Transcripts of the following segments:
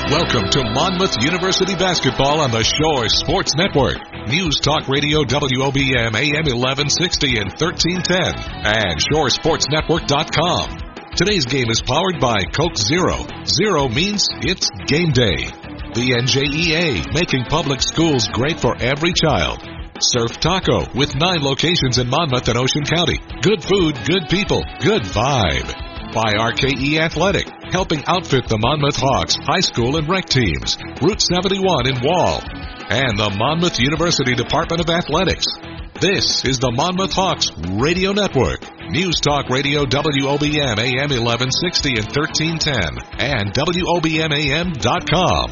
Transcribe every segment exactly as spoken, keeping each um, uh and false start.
Welcome to Monmouth University Basketball on the Shore Sports Network. News Talk Radio W O B M A M eleven sixty and thirteen ten and shore sports network dot com. Today's game is powered by Coke Zero. Zero means it's game day. The N J E A, making public schools great for every child. Surf Taco, with nine locations in Monmouth and Ocean County. Good food, good people, good vibe. By R K E Athletic, helping outfit the Monmouth Hawks high school and rec teams. Route seventy-one in Wall. And the Monmouth University Department of Athletics. This is the Monmouth Hawks Radio Network. News Talk Radio W O B M A M eleven sixty and thirteen ten and W O B M A M dot com.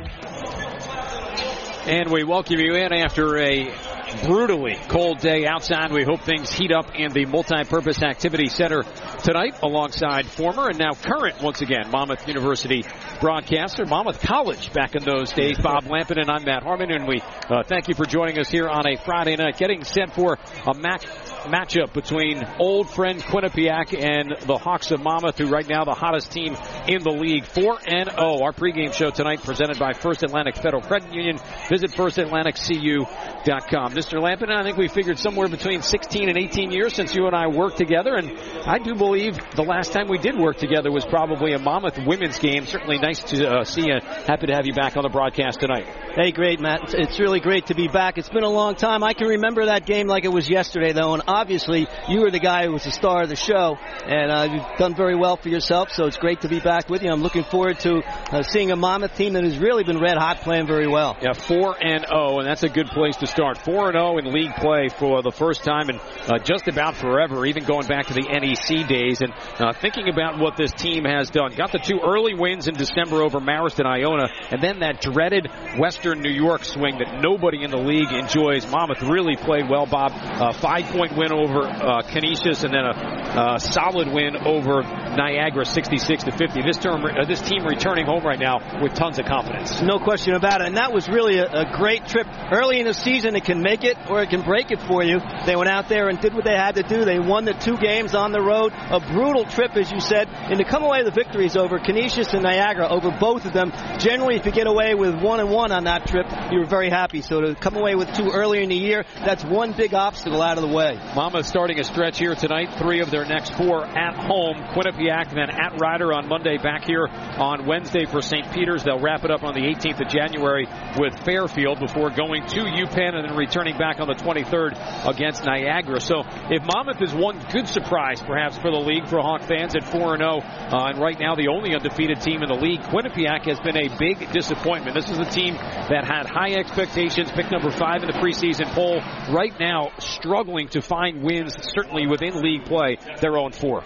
And we welcome you in after a brutally cold day outside. We hope things heat up in the Multi-Purpose Activity Center tonight alongside former and now current, once again, Monmouth University broadcaster, Monmouth College back in those days, Bob Lampin, and I'm Matt Harmon, and we uh, thank you for joining us here on a Friday night, getting set for a Mac matchup between old friend Quinnipiac and the Hawks of Monmouth, who right now the hottest team in the league, four and oh. Our pregame show tonight presented by First Atlantic Federal Credit Union. Visit first atlantic c u dot com. Mister Lampin, I think we figured somewhere between sixteen and eighteen years since you and I worked together, and I do believe the last time we did work together was probably a Monmouth women's game. Certainly nice to uh, see you. Happy to have you back on the broadcast tonight. Hey, great, Matt. It's really great to be back. It's been a long time. I can remember that game like it was yesterday, though, and obviously you were the guy who was the star of the show, and uh, you've done very well for yourself, so it's great to be back with you. I'm looking forward to uh, seeing a Monmouth team that has really been red hot, playing very well. Yeah, four and oh, and that's a good place to start. four and oh in league play for the first time in uh, just about forever, even going back to the N E C days. And uh, thinking about what this team has done, got the two early wins in December over Marist and Iona, and then that dreaded Western New York swing that nobody in the league enjoys. Monmouth really played well, Bob. Uh, five-point win over uh, Canisius, and then a uh, solid win over Niagara, sixty-six to fifty. This term, uh, this team returning home right now with tons of confidence. No question about it, and that was really a, a great trip. Early in the season, it can make it or it can break it for you. They went out there and did what they had to do. They won the two games on the road. A brutal trip, as you said, and to come away with the victories over Canisius and Niagara, over both of them. Generally, if you get away with one and one on that trip, you're very happy. So to come away with two earlier in the year, that's one big obstacle out of the way. Monmouth starting a stretch here tonight. Three of their next four at home. Quinnipiac, then at Ryder on Monday, back here on Wednesday for Saint Peter's. They'll wrap it up on the eighteenth of January with Fairfield before going to UPenn and then returning back on the twenty-third against Niagara. So if Monmouth is one good surprise, perhaps, for the league, for Hawk fans at four and oh, uh, and right now the only undefeated team in the league, Quinnipiac has been a big disappointment. This is a team that had high expectations, picked number five in the preseason poll. Right now, struggling to find wins, certainly within league play. They're oh and four.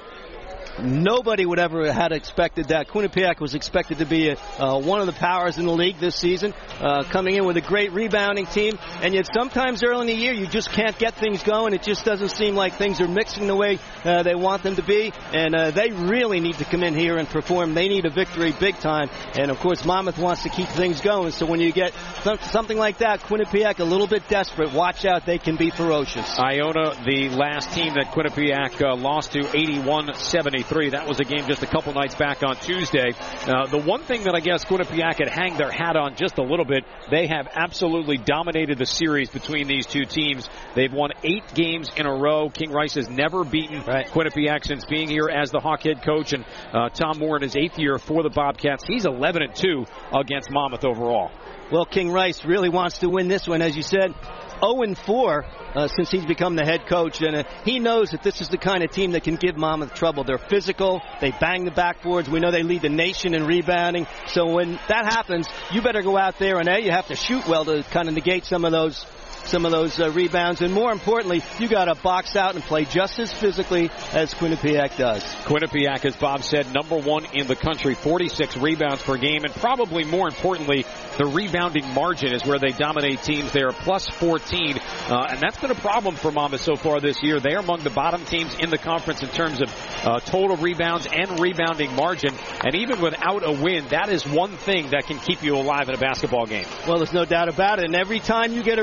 Nobody would ever had expected that. Quinnipiac was expected to be a, uh, one of the powers in the league this season, uh, coming in with a great rebounding team, and yet sometimes early in the year you just can't get things going. It just doesn't seem like things are mixing the way uh, they want them to be, and uh, they really need to come in here and perform. They need a victory big time, and of course Monmouth wants to keep things going, so when you get something like that, Quinnipiac a little bit desperate, watch out, they can be ferocious. Iona, the last team that Quinnipiac uh, lost to, eighty-one seventy-three. That was a game just a couple nights back on Tuesday. Uh, the one thing that I guess Quinnipiac could hang their hat on just a little bit, they have absolutely dominated the series between these two teams. They've won eight games in a row. King Rice has never beaten right. Quinnipiac since being here as the Hawk head coach, and uh, Tom Moore in his eighth year for the Bobcats. He's eleven and two against Monmouth overall. Well, King Rice really wants to win this one, as you said. oh and four uh, since he's become the head coach, and uh, he knows that this is the kind of team that can give Monmouth trouble. They're physical, they bang the backboards, we know they lead the nation in rebounding, so when that happens, you better go out there and A, you have to shoot well to kind of negate some of those some of those uh, rebounds, and more importantly, you got to box out and play just as physically as Quinnipiac does. Quinnipiac, as Bob said, number one in the country, forty-six rebounds per game, and probably more importantly, the rebounding margin is where they dominate teams. They are plus fourteen, uh, and that's been a problem for Monmouth so far this year. They are among the bottom teams in the conference in terms of uh, total rebounds and rebounding margin, and even without a win, that is one thing that can keep you alive in a basketball game. Well, there's no doubt about it, and every time you get a rebound,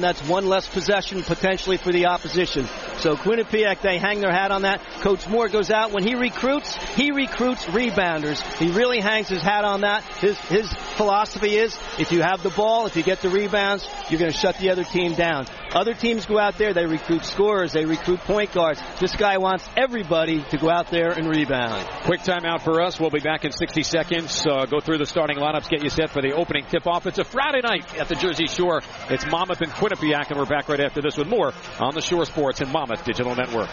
rebound, that's one less possession potentially for the opposition. So Quinnipiac, they hang their hat on that. Coach Moore goes out. When he recruits, he recruits rebounders. He really hangs his hat on that. His his philosophy is, if you have the ball, if you get the rebounds, you're going to shut the other team down. Other teams go out there, they recruit scorers, they recruit point guards. This guy wants everybody to go out there and rebound. Quick timeout for us. We'll be back in sixty seconds. Uh, go through the starting lineups, get you set for the opening tip-off. It's a Friday night at the Jersey Shore. It's Monmouth and Quinnipiac, and we're back right after this with more on the Shore Sports and Monmouth Digital Network.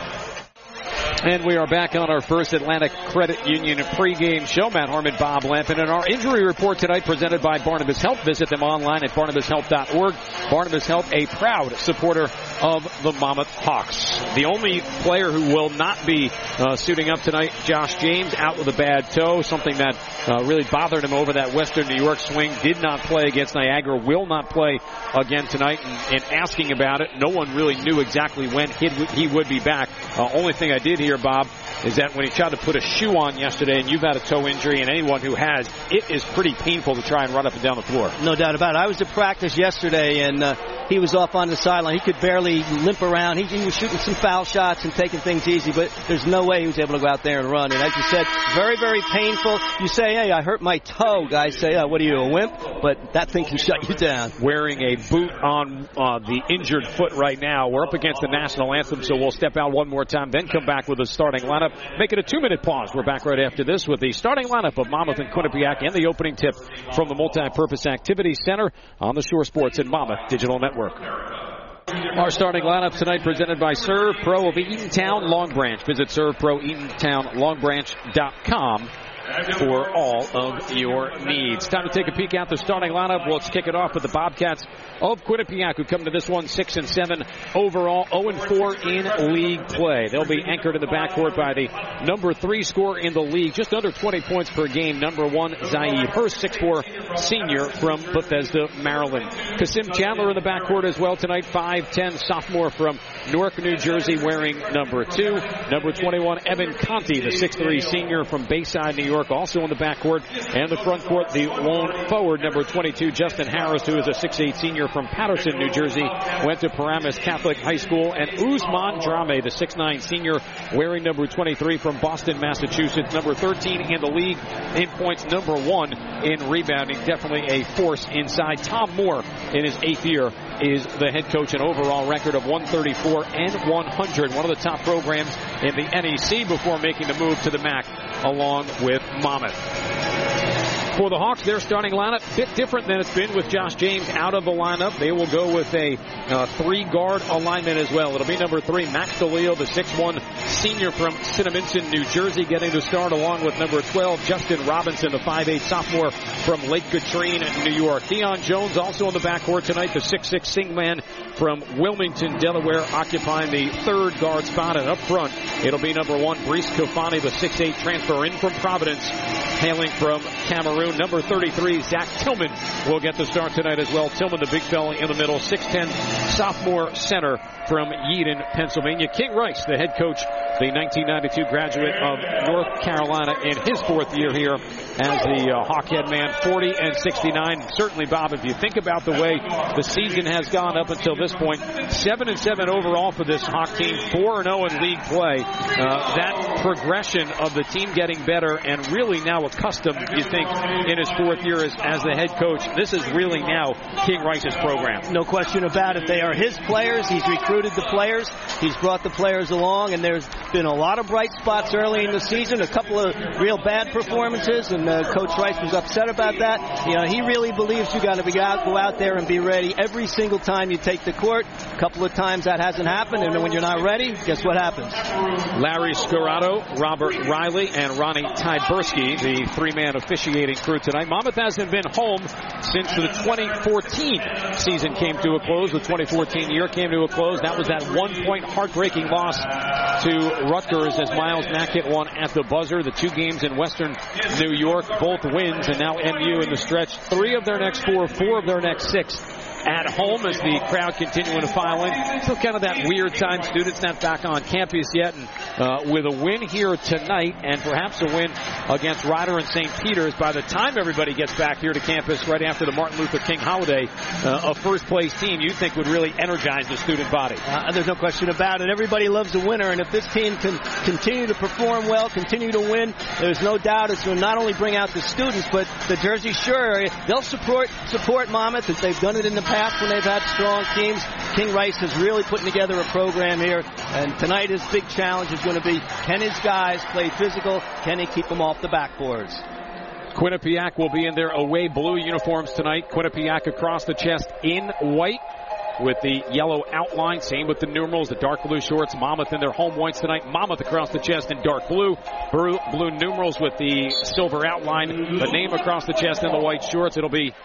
And we are back on our first Atlantic Credit Union pregame show. Matt Harmon, Bob Lampin, and our injury report tonight presented by Barnabas Health. Visit them online at barnabas health dot org. Barnabas Health, a proud supporter of the Monmouth Hawks. The only player who will not be uh, suiting up tonight, Josh James, out with a bad toe, something that uh, really bothered him over that Western New York swing. Did not play against Niagara, will not play again tonight. And, and asking about it, no one really knew exactly when he, he would be back. Uh, only thing I did hear, Bob, is that when he tried to put a shoe on yesterday, and you've had a toe injury, and anyone who has, it is pretty painful to try and run up and down the floor. No doubt about it. I was at practice yesterday, and uh, he was off on the sideline. He could barely limp around. He, he was shooting some foul shots and taking things easy, but there's no way he was able to go out there and run. And as you said, very, very painful. You say, hey, I hurt my toe. Guys say, oh, what are you, a wimp? But that thing can shut you down. Wearing a boot on uh, the injured foot right now. We're up against the national anthem, so we'll step out one more time, then come back with a starting lineup. Make it a two-minute pause. We're back right after this with the starting lineup of Monmouth and Quinnipiac and the opening tip from the Multi-Purpose Activity Center on the Shore Sports and Monmouth Digital Network. Our starting lineup tonight presented by Serve Pro of Eatontown Long Branch. Visit serve pro eatontown long branch dot com for all of your needs. Time to take a peek at the starting lineup. Let's kick it off with the Bobcats of Quinnipiac, who come to this one six and seven overall, oh and four in league play. They'll be anchored in the backcourt by the number three scorer in the league, just under twenty points per game, number one Zaid Hurst, six four senior from Bethesda, Maryland. Kasim Chandler in the backcourt as well tonight, five ten sophomore from Newark, New Jersey, wearing number two. Number twenty-one, Evan Conti, the six three senior from Bayside, New York. Also in the backcourt and the front court, the lone forward, number twenty-two, Justin Harris, who is a six eight senior from Patterson, New Jersey, went to Paramus Catholic High School, and Usman Drame, the six nine senior, wearing number twenty-three from Boston, Massachusetts, number thirteen in the league in points, number one in rebounding. Definitely a force inside. Tom Moore, in his eighth year, is the head coach, an overall record of one thirty-four and one hundred, one of the top programs in the N E C before making the move to the M A C along with Monmouth. For the Hawks, their starting lineup, a bit different than it's been with Josh James out of the lineup. They will go with a uh, three-guard alignment as well. It'll be number three, Max DeLeo, the six one senior from Cinnaminson, New Jersey, getting the start along with number twelve, Justin Robinson, the five eight sophomore from Lake Katrine, New York. Deion Jones also in the backcourt tonight, the six six Singman from Wilmington, Delaware, occupying the third guard spot. And up front, it'll be number one, Brice Kofani, the six eight transfer in from Providence, hailing from Cameroon. Number thirty-three, Zach Tillman, will get the start tonight as well. Tillman, the big fella in the middle, six ten sophomore center from Yeadon, Pennsylvania. King Rice, the head coach, the nineteen ninety-two graduate of North Carolina, in his fourth year here as the uh, Hawkhead man, forty and sixty-nine. Certainly, Bob, if you think about the way the season has gone up until this point, seven and seven overall for this Hawk team, four and oh in league play. Uh, that progression of the team getting better and really now accustomed, you think, in his fourth year as, as the head coach, this is really now King Rice's program. No question about it. They are his players. He's recruited the players. He's brought the players along, and there's been a lot of bright spots early in the season, a couple of real bad performances, and uh, Coach Rice was upset about that. You know, he really believes you got to be out, go out there and be ready every single time you take the court. A couple of times that hasn't happened, and when you're not ready, guess what happens? Larry Scorado, Robert Riley, and Ronnie Tyberski, the three-man officiating crew tonight. Monmouth hasn't been home since the twenty fourteen season came to a close. The twenty fourteen year came to a close. That was that one-point heartbreaking loss to Rutgers as Miles Nackett won at the buzzer. The two games in Western New York, both wins, and now M U in the stretch. Three of their next four, four of their next six at home as the crowd continuing to file in. Still kind of that weird time. Students not back on campus yet. And uh, with a win here tonight and perhaps a win against Rider and Saint Peter's, by the time everybody gets back here to campus right after the Martin Luther King holiday, uh, a first-place team you think would really energize the student body. Uh, there's no question about it. Everybody loves a winner, and if this team can continue to perform well, continue to win, there's no doubt it's going to not only bring out the students, but the Jersey Shore area. They'll support support Monmouth as they've done it in the past when they've had strong teams. King Rice is really putting together a program here, and tonight his big challenge is going to be, can his guys play physical? Can he keep them off the backboards? Quinnipiac will be in their away blue uniforms tonight. Quinnipiac across the chest in white with the yellow outline. Same with the numerals, the dark blue shorts. Monmouth in their home whites tonight. Monmouth across the chest in dark blue. Blue, blue numerals with the silver outline. The name across the chest in the white shorts. It'll be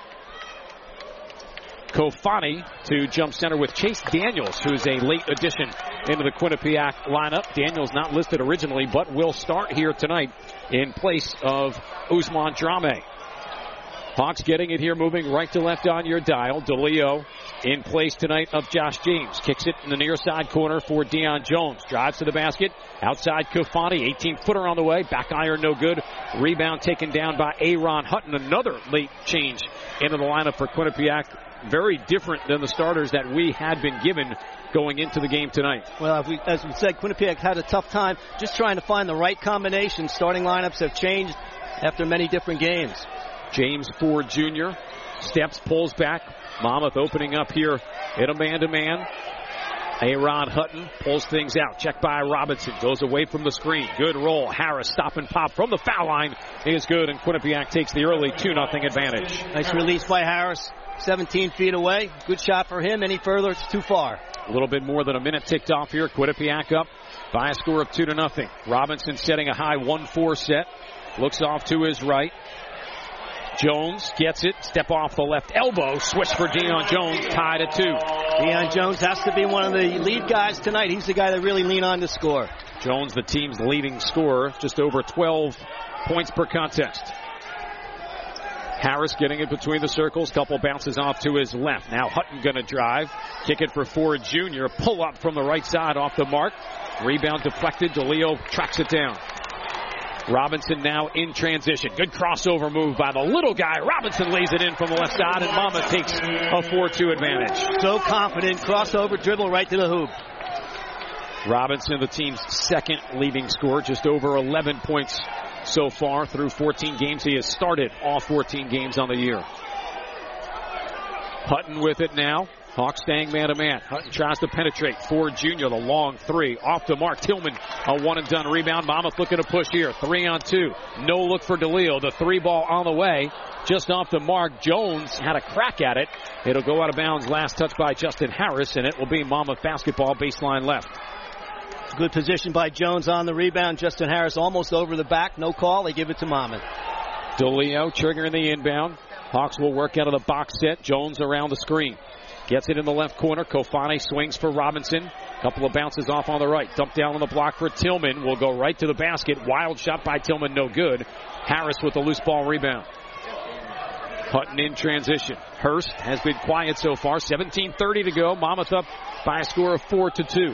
Kofani to jump center with Chase Daniels, who's a late addition into the Quinnipiac lineup. Daniels not listed originally, but will start here tonight in place of Usman Drame. Hawks getting it here, moving right to left on your dial. DeLeo in place tonight of Josh James. Kicks it in the near side corner for Deion Jones. Drives to the basket. Outside Kofani. eighteen-footer on the way. Back iron no good. Rebound taken down by Aaron Hutton. Another late change into the lineup for Quinnipiac. Very different than the starters that we had been given going into the game tonight. Well, we, as we said, Quinnipiac had a tough time just trying to find the right combination. Starting lineups have changed after many different games. James Ford Junior steps, pulls back. Monmouth opening up here in a man-to-man. Aaron Hutton pulls things out. Checked by Robinson. Goes away from the screen. Good roll. Harris stop and pop from the foul line is good, and Quinnipiac takes the early two nothing advantage. Nice release by Harris. seventeen feet away. Good shot for him. Any further, it's too far. A little bit more than a minute ticked off here. Quinnipiac up by a score of two to nothing. Robinson setting a high one four set. Looks off to his right. Jones gets it. Step off the left elbow. Switch for Deion Jones. Tied at two. Deion Jones has to be one of the lead guys tonight. He's the guy that really lean on to score. Jones, the team's leading scorer, just over twelve points per contest. Harris getting it between the circles. Couple bounces off to his left. Now Hutton going to drive. Kick it for Ford Junior Pull up from the right side off the mark. Rebound deflected. DeLeo tracks it down. Robinson now in transition. Good crossover move by the little guy. Robinson lays it in from the left side, and Monmouth takes a four two advantage. So confident. Crossover dribble right to the hoop. Robinson, the team's second leading scorer, just over eleven points so far through fourteen games. He has started all fourteen games on the year. Hutton with it now. Hawks staying man-to-man. Hutton tries to penetrate. Ford Junior, the long three. Off the mark. Tillman, a one-and-done rebound. Monmouth looking to push here. Three on two. No look for DeLeo. The three ball on the way. Just off the mark. Jones had a crack at it. It'll go out of bounds. Last touch by Justin Harris, and it will be Monmouth basketball baseline left. Good position by Jones on the rebound. Justin Harris almost over the back. No call. They give it to Monmouth. DeLeo triggering the inbound. Hawks will work out of the box set. Jones around the screen. Gets it in the left corner. Kofani swings for Robinson. Couple of bounces off on the right. Dump down on the block for Tillman. Will go right to the basket. Wild shot by Tillman. No good. Harris with the loose ball rebound. Hutton in transition. Hurst has been quiet so far. seventeen thirty to go. Monmouth up by a score of four to two.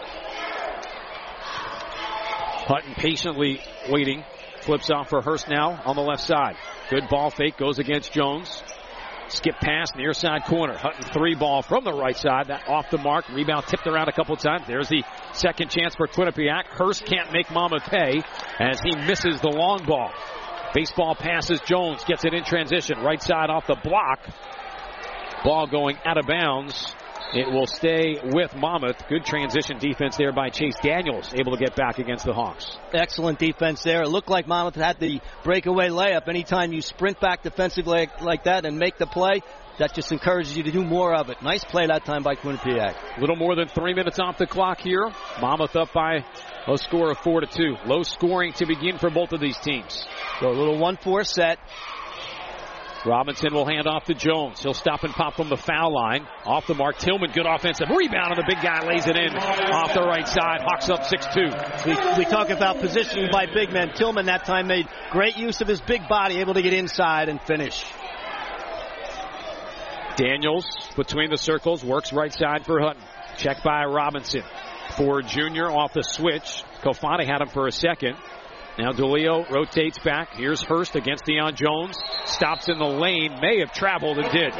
Hutton patiently waiting. Flips off for Hurst now on the left side. Good ball fake. Goes against Jones. Skip pass, near side corner. Hutton three ball from the right side. That off the mark. Rebound tipped around a couple times. There's the second chance for Quinnipiac. Hurst can't make Monmouth pay as he misses the long ball. Baseball passes Jones. Gets it in transition. Right side off the block. Ball going out of bounds. It will stay with Monmouth. Good transition defense there by Chase Daniels. Able to get back against the Hawks. Excellent defense there. It looked like Monmouth had the breakaway layup. Anytime you sprint back defensively like, like that and make the play, that just encourages you to do more of it. Nice play that time by Quinnipiac. A little more than three minutes off the clock here. Monmouth up by a score of four to two. Low scoring to begin for both of these teams. So a little one four set. Robinson will hand off to Jones. He'll stop and pop from the foul line. Off the mark. Tillman, good offensive rebound, and the big guy lays it in off the right side. Hawks up six two. We, we talk about positioning by big men. Tillman that time made great use of his big body, able to get inside and finish. Daniels between the circles, works right side for Hutton. Checked by Robinson. For Junior off the switch. Kofani had him for a second. Now DeLeo rotates back. Here's Hurst against Deion Jones. Stops in the lane. May have traveled and did.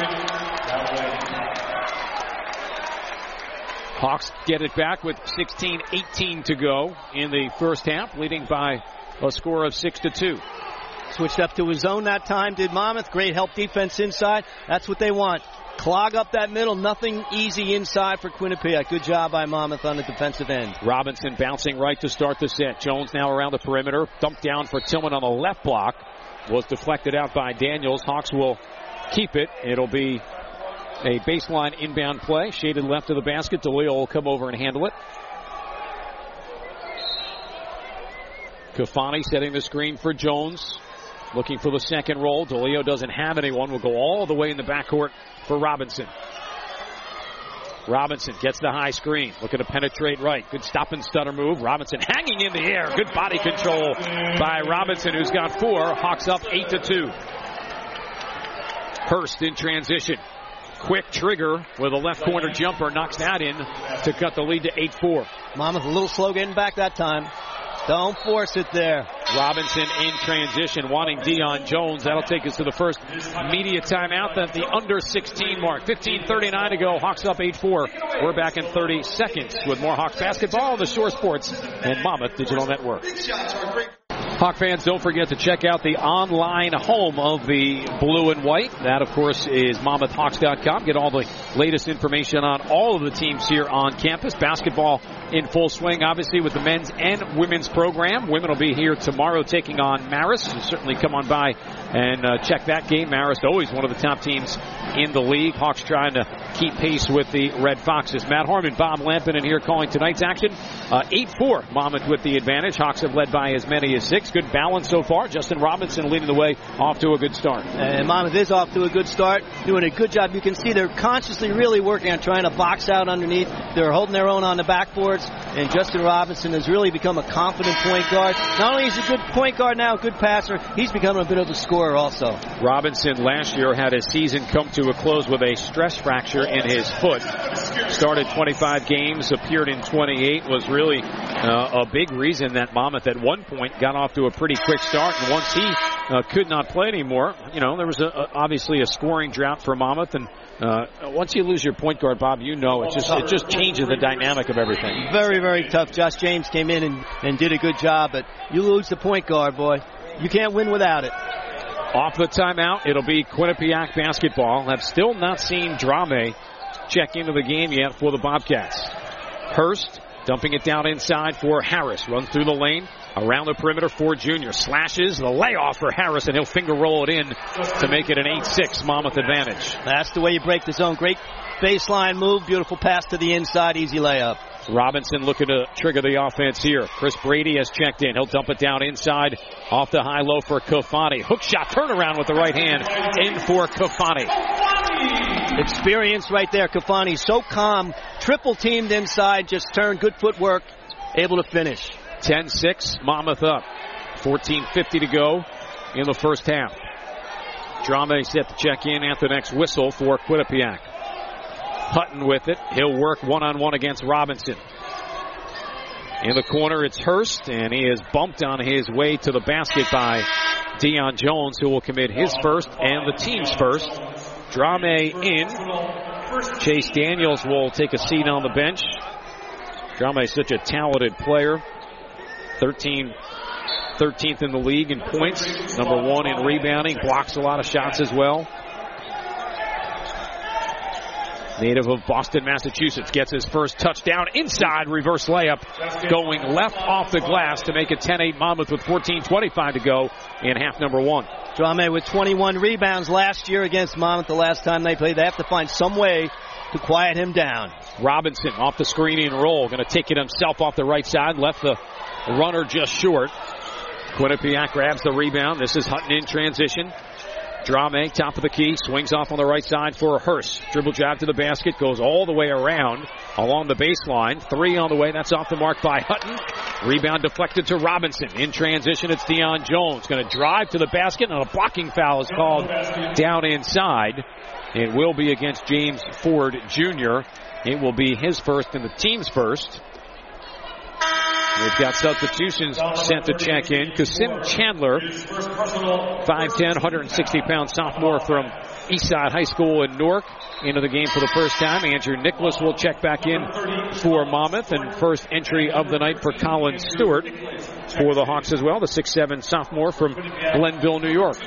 Hawks get it back with sixteen eighteen to go in the first half, leading by a score of six to two. Switched up to his zone that time, did Monmouth. Great help defense inside. That's what they want. Clog up that middle. Nothing easy inside for Quinnipiac. Good job by Monmouth on the defensive end. Robinson bouncing right to start the set. Jones now around the perimeter. Dumped down for Tillman on the left block. Was deflected out by Daniels. Hawks will keep it. It'll be a baseline inbound play. Shaded left of the basket. DeLeo will come over and handle it. Kofani setting the screen for Jones. Looking for the second roll. DeLeo doesn't have anyone. Will go all the way in the backcourt for Robinson. Robinson gets the high screen. Looking to penetrate right. Good stop and stutter move. Robinson hanging in the air. Good body control by Robinson, who's got four. Hawks up eight to two. Hurst in transition. Quick trigger with a left corner jumper. Knocks that in to cut the lead to eight four. Monmouth a little slow getting back that time. Don't force it there. Robinson in transition, wanting Deion Jones. That'll take us to the first media timeout. That's the under sixteen mark. fifteen thirty-nine to go. Hawks up eight four. We're back in thirty seconds with more Hawks basketball on the Shore Sports and Monmouth Digital Network. Hawk fans, don't forget to check out the online home of the blue and white. That, of course, is Monmouth Hawks dot com. Get all the latest information on all of the teams here on campus. Basketball in full swing, obviously, with the men's and women's program. Women will be here tomorrow taking on Marist. So certainly come on by and uh, check that game. Marist, always one of the top teams in the league. Hawks trying to keep pace with the Red Foxes. Matt Harmon, Bob Lampin in here calling tonight's action. Uh, eight four, Monmouth with the advantage. Hawks have led by as many as six. Good balance so far. Justin Robinson leading the way, off to a good start. And Monmouth is off to a good start, doing a good job. You can see they're consciously really working on trying to box out underneath. They're holding their own on the backboards, and Justin Robinson has really become a confident point guard. Not only is he a good point guard now, a good passer, he's becoming a bit of a scorer also. Robinson last year had his season come to a close with a stress fracture in his foot. Started twenty-five games, appeared in twenty-eight, was really uh, a big reason that Monmouth at one point got off to a pretty quick start. And once he uh, could not play anymore, you know, there was a, a, obviously a scoring drought for Monmouth. And uh, once you lose your point guard, Bob, you know, it just it just changes the dynamic of everything. Very, very tough. Josh James came in and, and did a good job, but you lose the point guard, boy. You can't win without it. Off the timeout, it'll be Quinnipiac basketball. Have still not seen Drame check into the game yet for the Bobcats. Hurst dumping it down inside for Harris. Runs through the lane. Around the perimeter for Junior. Slashes the layoff for Harris, and he'll finger roll it in to make it an eight six Monmouth advantage. That's the way you break the zone. Great baseline move. Beautiful pass to the inside. Easy layup. Robinson looking to trigger the offense here. Chris Brady has checked in. He'll dump it down inside off the high low for Kofani. Hook shot turnaround with the right hand in for Kofani. Experience right there. Kofani so calm. Triple teamed inside. Just turned. Good footwork. Able to finish. ten six, Monmouth up. fourteen fifty to go in the first half. Drame set to check in at the next whistle for Quinnipiac. Hutton with it. He'll work one-on-one against Robinson. In the corner, it's Hurst, and he is bumped on his way to the basket by Deion Jones, who will commit his first and the team's first. Drame in. Chase Daniels will take a seat on the bench. Drame is such a talented player. thirteen, thirteenth in the league in points. Number one in rebounding. Blocks a lot of shots as well. Native of Boston, Massachusetts, gets his first touchdown inside. Reverse layup going left off the glass to make it ten eight Monmouth with fourteen twenty-five to go in half number one. Drame with twenty-one rebounds last year against Monmouth the last time they played. They have to find some way to quiet him down. Robinson off the screen and roll. Going to take it himself off the right side. Left the runner just short. Quinnipiac grabs the rebound. This is Hutton in transition. Drame, top of the key, swings off on the right side for Hurst. Dribble jab to the basket, goes all the way around along the baseline. Three on the way, that's off the mark by Hutton. Rebound deflected to Robinson. In transition, it's Deion Jones. Going to drive to the basket, and a blocking foul is called down inside. It will be against James Ford Junior It will be his first and the team's first. We've got substitutions set to check in. Kasim Chandler, five ten, one hundred sixty pound sophomore from Eastside High School in Newark, into the game for the first time. Andrew Nicholas will check back in for Monmouth, and first entry of the night for Colin Stewart for the Hawks as well, the six seven sophomore from Glenville, New York.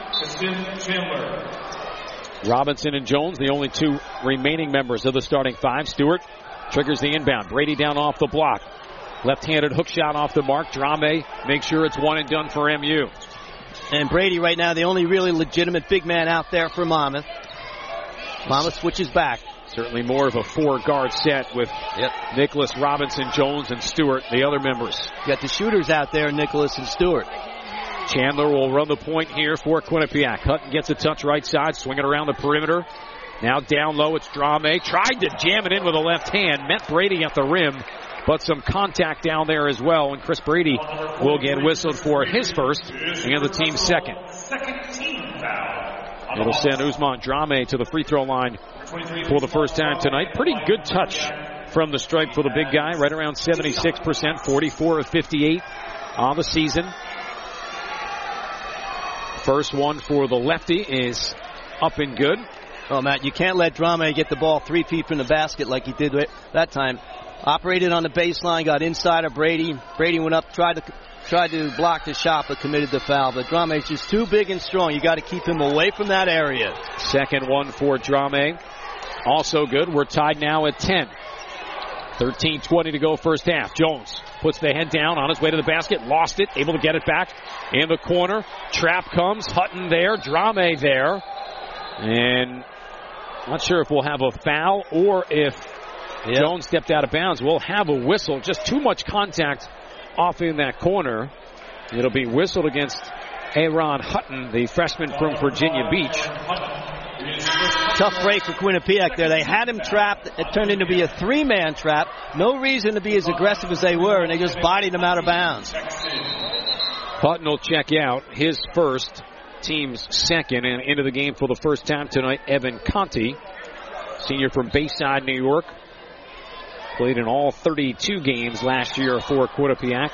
Robinson and Jones, the only two remaining members of the starting five. Stewart triggers the inbound. Brady down off the block. Left-handed hook shot off the mark. Drame makes sure it's one and done for M U. And Brady right now, the only really legitimate big man out there for Monmouth. Monmouth switches back. Certainly more of a four-guard set with yep. Nicholas, Robinson, Jones, and Stewart, the other members. You got the shooters out there, Nicholas and Stewart. Chandler will run the point here for Quinnipiac. Hutton gets a touch right side, swinging around the perimeter. Now down low, it's Drame. Tried to jam it in with a left hand. Met Brady at the rim, but some contact down there as well. And Chris Brady will get whistled for his first and the team's second. It'll send Usman Drame to the free throw line for the first time tonight. Pretty good touch from the stripe for the big guy. Right around seventy-six percent, forty-four of fifty-eight on the season. First one for the lefty is up and good. Oh, Matt, you can't let Drame get the ball three feet from the basket like he did that time. Operated on the baseline, got inside of Brady. Brady went up, tried to tried to block the shot, but committed the foul. But Drame is just too big and strong. You got to keep him away from that area. Second one for Drame. Also good. We're tied now at ten. thirteen twenty to go first half. Jones puts the head down on his way to the basket. Lost it. Able to get it back in the corner. Trap comes. Hutton there. Drame there. And not sure if we'll have a foul or if yep. Jones stepped out of bounds. We'll have a whistle. Just too much contact off in that corner. It'll be whistled against Aaron Hutton, the freshman from Virginia Beach. Tough break for Quinnipiac there. They had him trapped. It turned into be a three-man trap. No reason to be as aggressive as they were, and they just bodied him out of bounds. Hutton will check out his first, team's second, and into the game for the first time tonight, Evan Conti, senior from Bayside, New York. Played in all thirty-two games last year for Quinnipiac.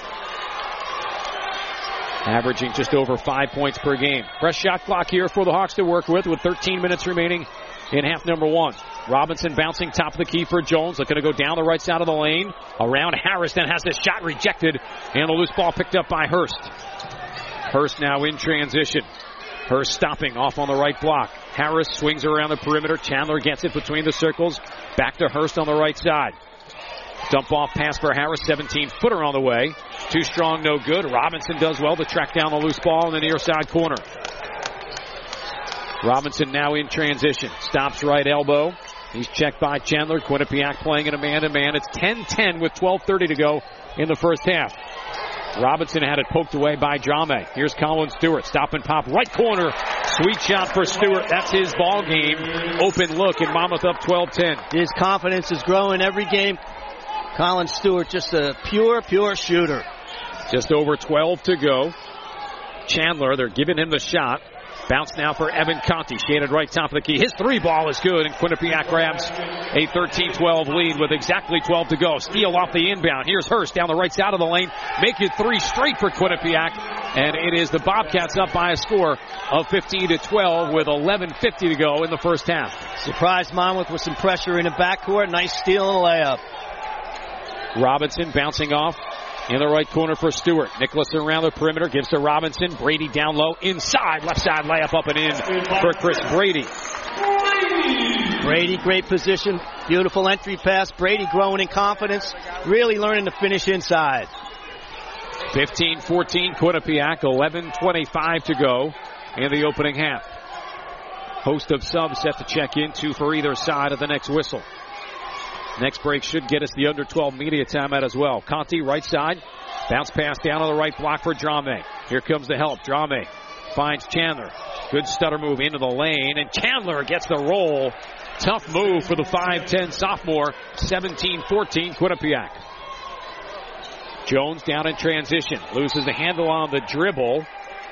Averaging just over five points per game. Fresh shot clock here for the Hawks to work with with thirteen minutes remaining in half number one. Robinson bouncing top of the key for Jones. Looking to go down the right side of the lane. Around Harris, then has the shot rejected. And the loose ball picked up by Hurst. Hurst now in transition. Hurst stopping off on the right block. Harris swings around the perimeter. Chandler gets it between the circles. Back to Hurst on the right side. Dump off pass for Harris, seventeen-footer on the way. Too strong, no good. Robinson does well to track down the loose ball in the near side corner. Robinson now in transition. Stops right elbow. He's checked by Chandler. Quinnipiac playing in a man-to-man. It's ten ten with twelve thirty to go in the first half. Robinson had it poked away by Drame. Here's Colin Stewart. Stop and pop. Right corner. Sweet shot for Stewart. That's his ball game. Open look, and Monmouth up twelve ten. His confidence is growing every game. Colin Stewart, just a pure, pure shooter. Just over twelve to go. Chandler, they're giving him the shot. Bounce now for Evan Conti. Shaded right top of the key. His three ball is good, and Quinnipiac grabs a thirteen twelve lead with exactly twelve to go. Steal off the inbound. Here's Hurst down the right side of the lane. Make it three straight for Quinnipiac. And it is the Bobcats up by a score of fifteen to twelve with eleven fifty to go in the first half. Surprised Monmouth with some pressure in the backcourt. Nice steal and a layup. Robinson bouncing off in the right corner for Stewart. Nicholas around the perimeter, gives to Robinson. Brady down low, inside, left side layup up and in for Chris Brady. Brady, great position, beautiful entry pass. Brady growing in confidence, really learning to finish inside. fifteen fourteen Quinnipiac, eleven twenty-five to go in the opening half. Host of subs set to check in, two for either side of the next whistle. Next break should get us the under twelve media timeout as well. Conti, right side. Bounce pass down on the right block for Drame. Here comes the help. Drame finds Chandler. Good stutter move into the lane, and Chandler gets the roll. Tough move for the five ten sophomore. seventeen fourteen Quinnipiac. Jones down in transition. Loses the handle on the dribble.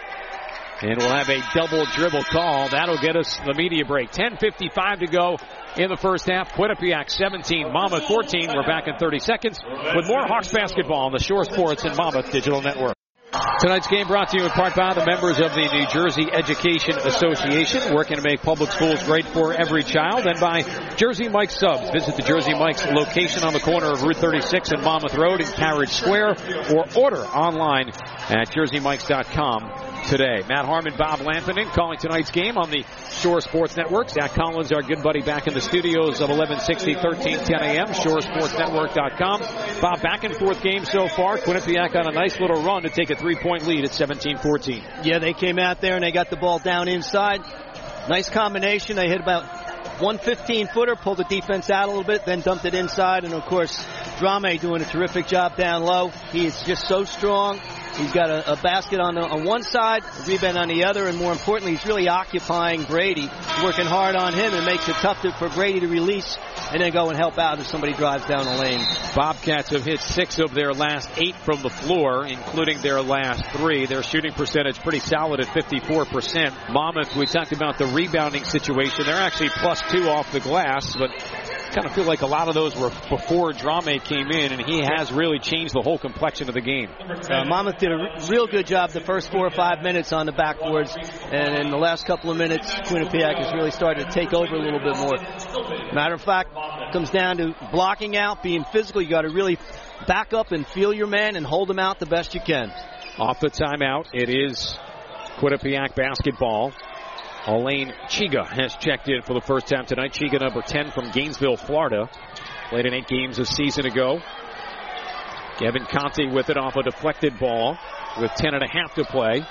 And we'll have a double dribble call. That'll get us the media break. ten fifty-five to go in the first half. Quinnipiac seventeen, Monmouth fourteen. We're back in thirty seconds with more Hawks basketball on the Shore Sports and Monmouth Digital Network. Tonight's game brought to you in part by the members of the New Jersey Education Association, working to make public schools great for every child, and by Jersey Mike's Subs. Visit the Jersey Mike's location on the corner of Route thirty-six and Monmouth Road in Carriage Square, or order online at jersey mikes dot com today. Matt Harmon, Bob Lampinen calling tonight's game on the Shore Sports Network. Zach Collins, our good buddy, back in the studios of eleven sixty, thirteen ten a.m., shore sports network dot com. Bob, back and forth game so far. Quinnipiac on a nice little run to take a three-point lead at seventeen fourteen. Yeah, they came out there and they got the ball down inside. Nice combination. They hit about one fifteen-footer, pulled the defense out a little bit, then dumped it inside. And, of course, Drame doing a terrific job down low. He is just so strong. He's got a, a basket on, the, on one side, a rebound on the other, and more importantly, he's really occupying Brady, working hard on him, and makes it tough to, for Brady to release and then go and help out if somebody drives down the lane. Bobcats have hit six of their last eight from the floor, including their last three. Their shooting percentage pretty solid at fifty-four percent. Monmouth, we talked about the rebounding situation. They're actually plus two off the glass, but kind of feel like a lot of those were before Drame came in, and he has really changed the whole complexion of the game. Uh, Monmouth did a r- real good job the first four or five minutes on the backboards, and in the last couple of minutes, Quinnipiac has really started to take over a little bit more. Matter of fact, it comes down to blocking out, being physical. You got to really back up and feel your man and hold him out the best you can. Off the timeout, it is Quinnipiac basketball. Elaine Chiga has checked in for the first time tonight. Chiga, number ten from Gainesville, Florida. Played in eight games a season ago. Kevin Conte with it off a deflected ball with ten and a half to play.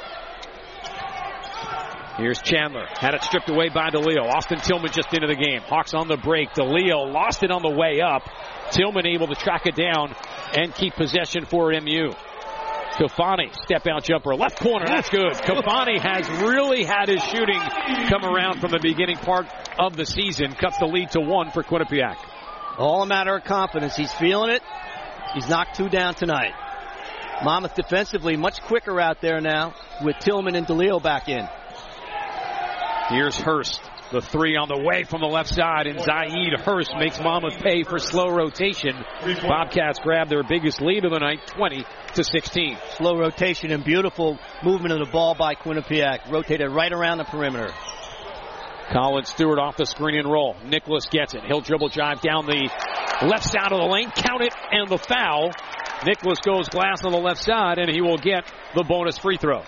Here's Chandler. Had it stripped away by DeLeo. Austin Tillman just into the game. Hawks on the break. DeLeo lost it on the way up. Tillman able to track it down and keep possession for M U. Kafani, step out jumper, left corner, that's good. Kafani has really had his shooting come around from the beginning part of the season. Cuts the lead to one for Quinnipiac. All a matter of confidence. He's feeling it. He's knocked two down tonight. Monmouth defensively much quicker out there now with Tillman and DeLeo back in. Here's Hurst. The three on the way from the left side, and Zaid Hurst makes Monmouth pay for slow rotation. Bobcats grab their biggest lead of the night, twenty to sixteen. Slow rotation and beautiful movement of the ball by Quinnipiac. Rotated right around the perimeter. Colin Stewart off the screen and roll. Nicholas gets it. He'll dribble drive down the left side of the lane. Count it, and the foul. Nicholas goes glass on the left side, and he will get the bonus free throw.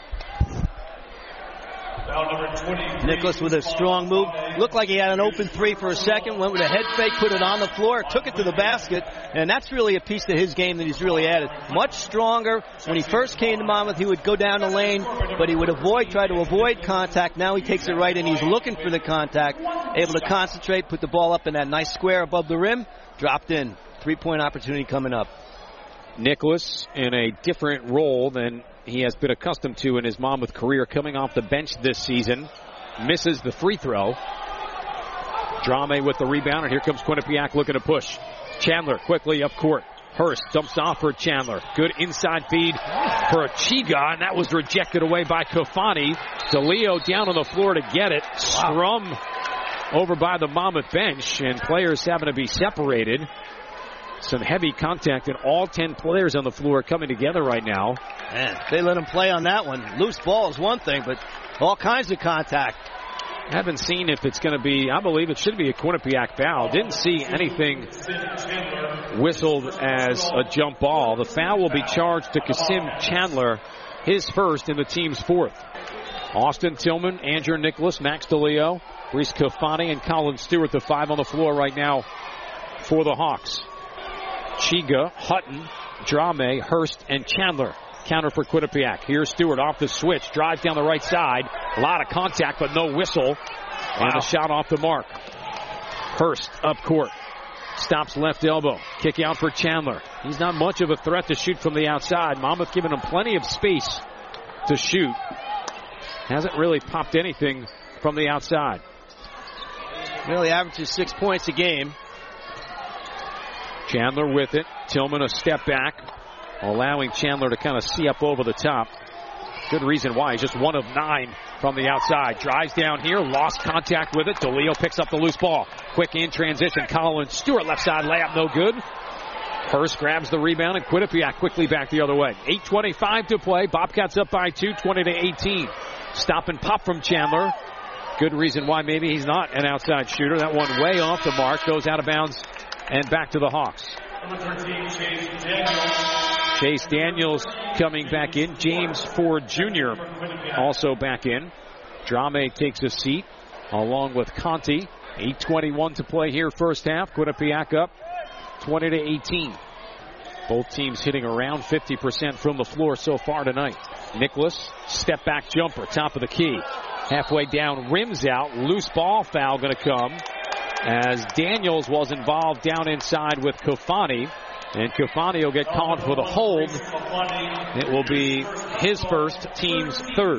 Nicholas with a strong move. Looked like he had an open three for a second. Went with a head fake, put it on the floor, took it to the basket. And that's really a piece to his game that he's really added. Much stronger. When he first came to Monmouth, he would go down the lane, but he would avoid, try to avoid contact. Now he takes it right and he's looking for the contact. Able to concentrate, put the ball up in that nice square above the rim. Dropped in. Three-point opportunity coming up. Nicholas in a different role than he has been accustomed to in his Monmouth career, coming off the bench this season. Misses the free throw. Drame with the rebound, and here comes Quinnipiac looking to push. Chandler quickly up court. Hurst dumps off for Chandler. Good inside feed for Chiga, and that was rejected away by Kafani. DeLeo down on the floor to get it. Strum over by the Monmouth bench, and players having to be separated. Some heavy contact, and all ten players on the floor coming together right now. Man, they let him play on that one. Loose ball is one thing, but all kinds of contact. Haven't seen if it's going to be, I believe it should be a Quinnipiac foul. Didn't see anything whistled as a jump ball. The foul will be charged to Kasim Chandler, his first and the team's fourth. Austin Tillman, Andrew Nicholas, Max DeLeo, Reese Kafani, and Colin Stewart, the five on the floor right now for the Hawks. Chiga, Hutton, Drame, Hurst, and Chandler. Counter for Quinnipiac. Here's Stewart off the switch. Drives down the right side. A lot of contact, but no whistle. Wow. And a shot off the mark. Hurst up court. Stops left elbow. Kick out for Chandler. He's not much of a threat to shoot from the outside. Monmouth giving him plenty of space to shoot. hasn't really popped anything from the outside. Really averages six points a game. Chandler with it. Tillman a step back, allowing Chandler to kind of see up over the top. Good reason why. He's just one of nine from the outside. Drives down here, lost contact with it. DeLeo picks up the loose ball. Quick in transition. Colin Stewart left side layup, no good. Hurst grabs the rebound, and Quinnipiac quickly back the other way. eight twenty-five to play. Bobcats up by two, twenty to eighteen. Stop and pop from Chandler. Good reason why maybe he's not an outside shooter. That one way off the mark, goes out of bounds and back to the Hawks. Chase Daniels coming back in. James Ford Junior also back in. Drame takes a seat along with Conti. eight twenty-one to play here first half. Quinnipiac up twenty to eighteen. Both teams hitting around fifty percent from the floor so far tonight. Nicholas, step back jumper, top of the key. Halfway down, rims out. Loose ball foul going to come as Daniels was involved down inside with Kafani. And Kafani will get called for the hold. It will be his first, team's third.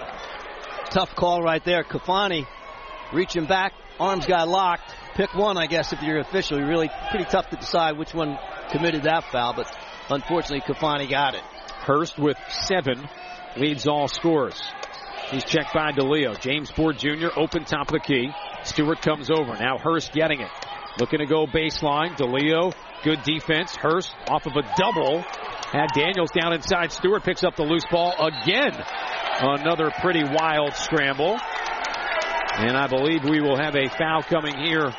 Tough call right there. Kafani reaching back, arms got locked. Pick one, I guess, if you're official. You're really pretty tough to decide which one committed that foul, but unfortunately Kafani got it. Hurst with seven leads all scorers. He's checked by DeLeo. James Ford Junior open top of the key. Stewart comes over. Now Hurst getting it. Looking to go baseline. DeLeo, good defense. Hurst off of a double. Had Daniels down inside. Stewart picks up the loose ball again. Another pretty wild scramble. And I believe we will have a foul coming here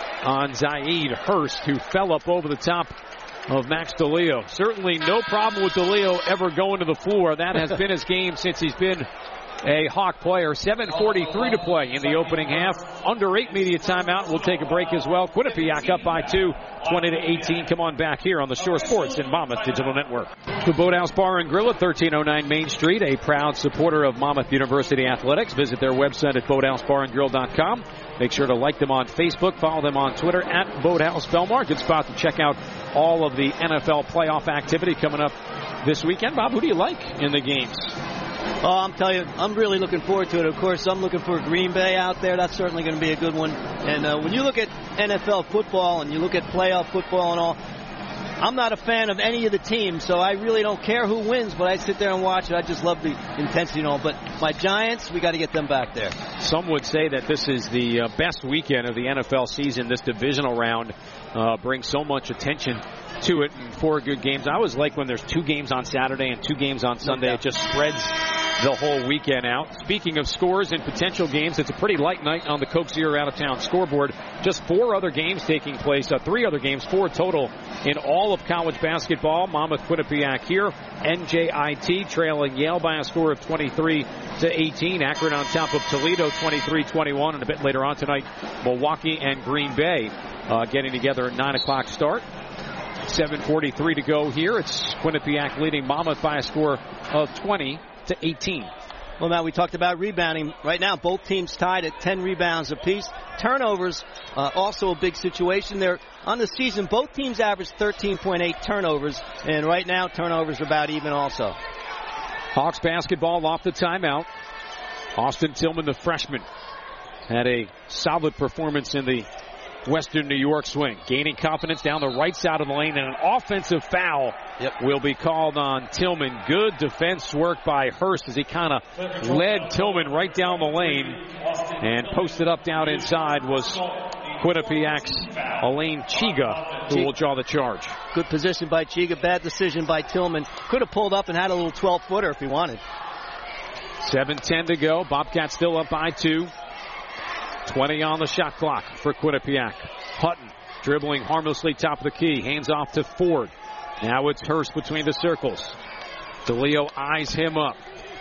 on Zaid Hurst, who fell up over the top of Max DeLeo. Certainly no problem with DeLeo ever going to the floor. That has been his game since he's been a Hawk player. seven forty-three to play in the opening half. Under eight media timeout. We'll take a break as well. Quinnipiac up by two, twenty to eighteen. Come on back here on the Shore Sports and Monmouth Digital Network. The Boathouse Bar and Grill at thirteen oh nine Main Street, a proud supporter of Monmouth University Athletics. Visit their website at boathouse bar and grill dot com. Make sure to like them on Facebook. Follow them on Twitter at Boathouse Belmar. Good spot to check out all of the N F L playoff activity coming up this weekend. Bob, who do you like in the games? Oh, I'm telling you, I'm really looking forward to it. Of course, I'm looking for Green Bay out there. That's certainly going to be a good one. And uh, when you look at N F L football and you look at playoff football and all, I'm not a fan of any of the teams, so I really don't care who wins, but I sit there and watch it. I just love the intensity and all. But my Giants, we got to get them back there. Some would say that this is the uh, best weekend of the N F L season. This divisional round uh, brings so much attention to it, and four good games. I always like when there's two games on Saturday and two games on Sunday. It just spreads the whole weekend out. Speaking of scores and potential games, it's a pretty light night on the Coke Zero out-of-town scoreboard. Just four other games taking place, uh, three other games, four total in all of college basketball. Monmouth Quinnipiac here. N J I T trailing Yale by a score of twenty-three to eighteen. Akron on top of Toledo, twenty-three twenty-one. And a bit later on tonight, Milwaukee and Green Bay uh, getting together at nine o'clock start. seven forty-three to go here. It's Quinnipiac leading Monmouth by a score of twenty to eighteen. Well, now we talked about rebounding. Right now, both teams tied at ten rebounds apiece. Turnovers, uh, also a big situation. They're on the season, both teams average thirteen point eight turnovers, and right now, turnovers are about even also. Hawks basketball off the timeout. Austin Tillman, the freshman, had a solid performance in the Western New York swing. Gaining confidence down the right side of the lane, and an offensive foul yep. will be called on Tillman. Good defense work by Hurst as he kind of led Tillman right down the lane and posted up down inside was Quinnipiac's Elaine Chiga, who will draw the charge. Good position by Chiga, bad decision by Tillman. Could have pulled up and had a little twelve-footer if he wanted. seven ten to go. Bobcats still up by two. twenty on the shot clock for Quinnipiac. Hutton dribbling harmlessly top of the key. Hands off to Ford. Now it's Hurst between the circles. DeLeo eyes him up.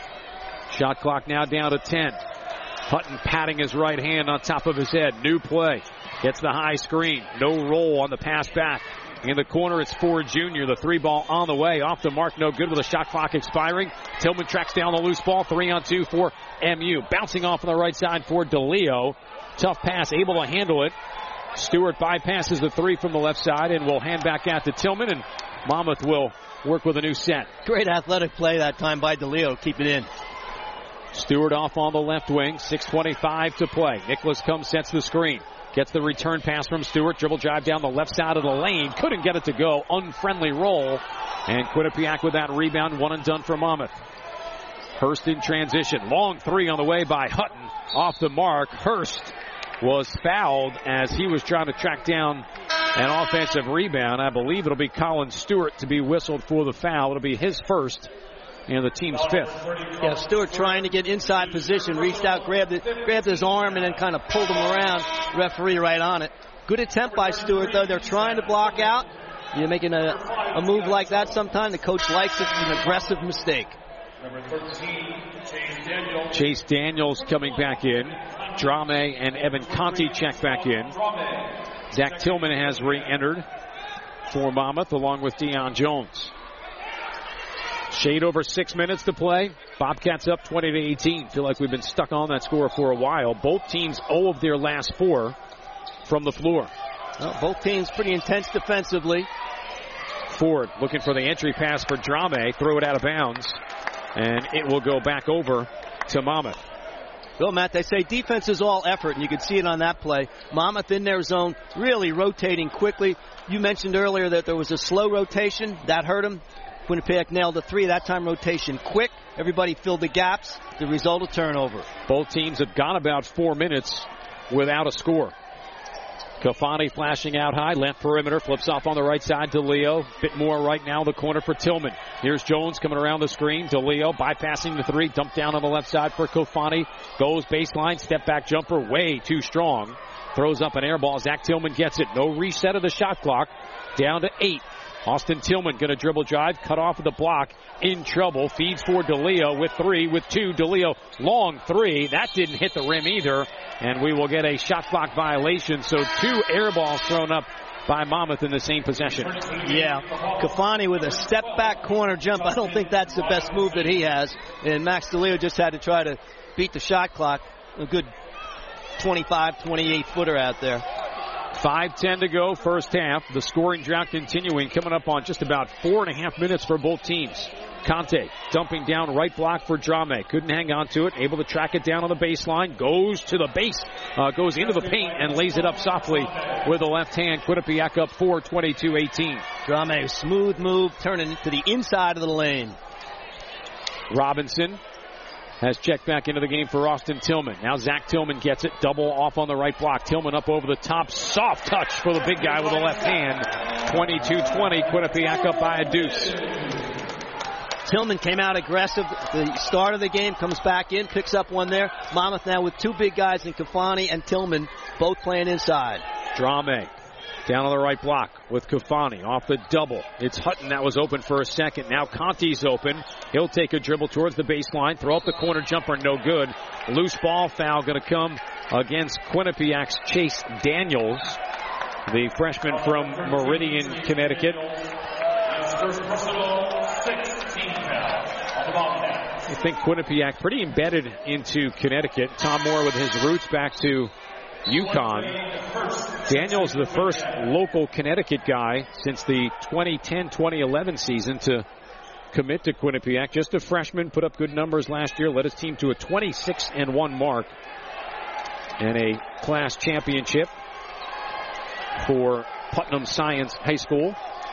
Shot clock now down to ten. Hutton patting his right hand on top of his head. New play. Gets the high screen. No roll on the pass back. In the corner, it's Ford Junior The three ball on the way. Off the mark, no good with the shot clock expiring. Tillman tracks down the loose ball. Three on two for M U. Bouncing off on the right side for DeLeo. Tough pass, able to handle it. Stewart bypasses the three from the left side and will hand back out to Tillman, and Monmouth will work with a new set. Great athletic play that time by DeLeo. Keep it in. Stewart off on the left wing. six twenty-five to play. Nicholas comes, sets the screen. Gets the return pass from Stewart. Dribble drive down the left side of the lane. Couldn't get it to go. Unfriendly roll. And Quinnipiac with that rebound. One and done for Monmouth. Hurst in transition. Long three on the way by Hutton. Off the mark. Hurst was fouled as he was trying to track down an offensive rebound. I believe it'll be Colin Stewart to be whistled for the foul. It'll be his first and the team's fifth. Yeah, Stewart trying to get inside position, reached out, grabbed it, grabbed his arm, and then kind of pulled him around. Referee right on it. Good attempt by Stewart, though. They're trying to block out. You're making a, a move like that sometime. The coach likes it. It's an aggressive mistake. Number thirteen, Chase Daniels. Chase Daniels coming back in. Drame and Evan Conti check back in. Zach Tillman has re-entered for Monmouth along with Deion Jones. Shade over six minutes to play. Bobcats up twenty to eighteen. Feel like we've been stuck on that score for a while. Both teams zero of their last four from the floor. Well, both teams pretty intense defensively. Ford looking for the entry pass for Drame. Throw it out of bounds. And it will go back over to Monmouth. Well, Matt, they say defense is all effort, and you can see it on that play. Monmouth in their zone, really rotating quickly. You mentioned earlier that there was a slow rotation. That hurt them. Quinnipiac nailed the three. That time rotation quick. Everybody filled the gaps. The result, a turnover. Both teams have gone about four minutes without a score. Kafani flashing out high, left perimeter, flips off on the right side to Leo. Bit more right now, the corner for Tillman. Here's Jones coming around the screen to Leo, bypassing the three, dumped down on the left side for Kafani. Goes baseline, step back jumper, way too strong. Throws up an air ball. Zach Tillman gets it. No reset of the shot clock. Down to eight. Austin Tillman going to dribble drive, cut off of the block, in trouble, feeds for DeLeo with three, with two, DeLeo long three, that didn't hit the rim either, and we will get a shot clock violation, so two air balls thrown up by Monmouth in the same possession. Yeah, Kafani with a step back corner jump, I don't think that's the best move that he has, and Max DeLeo just had to try to beat the shot clock, a good twenty-five, twenty-eight footer out there. five ten to go, first half. The scoring drought continuing, coming up on just about four and a half minutes for both teams. Conte dumping down right block for Drame. Couldn't hang on to it. Able to track it down on the baseline. Goes to the base. Uh, goes into the paint and lays it up softly with the left hand. Quinnipiac up four, twenty-two eighteen. Drame, smooth move, turning to the inside of the lane. Robinson has checked back into the game for Austin Tillman. Now Zach Tillman gets it. Double off on the right block. Tillman up over the top. Soft touch for the big guy with the left hand. twenty-two twenty. Quinnipiac up by a deuce. Tillman came out aggressive. The start of the game, comes back in, picks up one there. Monmouth now with two big guys in Kafani and Tillman, both playing inside. Drame down on the right block with Kafani off the double. It's Hutton that was open for a second. Now Conti's open. He'll take a dribble towards the baseline. Throw up the corner jumper, no good. Loose ball foul going to come against Quinnipiac's Chase Daniels, the freshman from Meridian, Connecticut. I think Quinnipiac pretty embedded into Connecticut. Tom Moore with his roots back to UConn. Daniels the first local Connecticut guy since the twenty ten twenty eleven season to commit to Quinnipiac. Just a freshman, put up good numbers last year, led his team to a twenty-six and one mark and a class championship for Putnam Science High School.